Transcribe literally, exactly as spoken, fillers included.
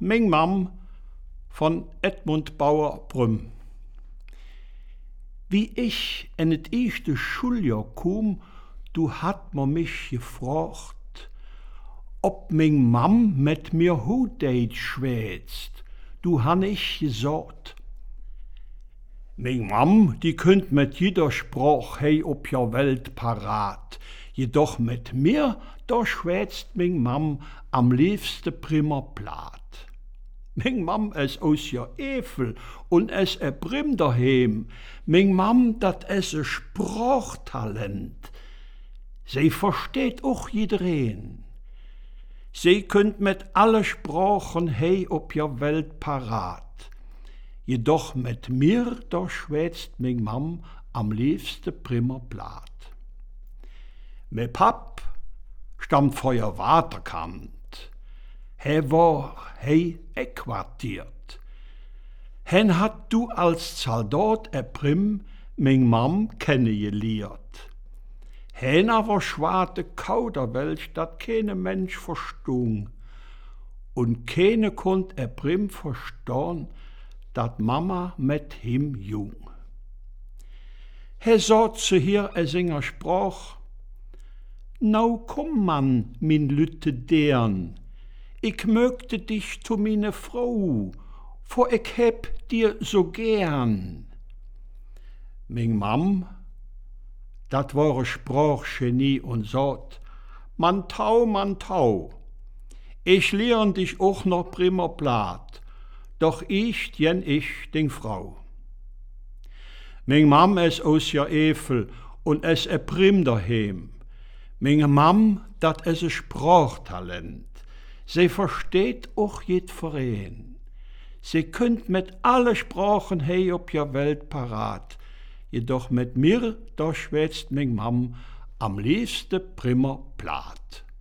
Ming Mam von Edmund Bauer-Brüm. Wie ich in het erste Schuljahr kom, du hat man mich gefragt, ob Ming Mam mit mir Hochdeutsch schwätzt. Du han ich gesagt. Ming Mam, die könnt mit jeder Sprach hey ob ja Welt parat. Jedoch mit mir, da schwätzt Ming Mam am liebste prima Blatt. Ming Mam es aus ja Evel und es e Brim daheim. Ming Mam, dat es e Sprachtalent. Sie versteht auch jedereen. Sie könnt mit alle Sprachen hey ob ja Welt parat. Jedoch mit mir, da schwätzt Ming Mam am liebste prima Blatt. Me Pap stammt vor ihr Waterkant. He war he äquartiert. Hen hat du als Soldat e Prim Ming Mam kennengelernt. Hen aber schwarte Kauderwelsch, dat keine Mensch verstung. Und keine konnt e Prim verstehn, dat Mama mit him jung. He sagt zu hier e Singer Sprach, Nau komm man, min Lütte deren, ich mögte dich zu mine Frau, vor ich heb dir so gern. Ming Mam, dat war Sprachgenie und sagt, man tau, man tau, ich lern dich auch noch prima Blatt, doch ich jen ich den Frau. Ming Mam es aus ja Evel und es e Prim daheim. Ming Mam, dat es e Sprachtalent. Sie versteht auch jed Verein. Sie könnt mit alle Sprachen hey ob ja Welt parat. Jedoch mit mir, da schwätzt Ming Mam am liebste prima Blatt.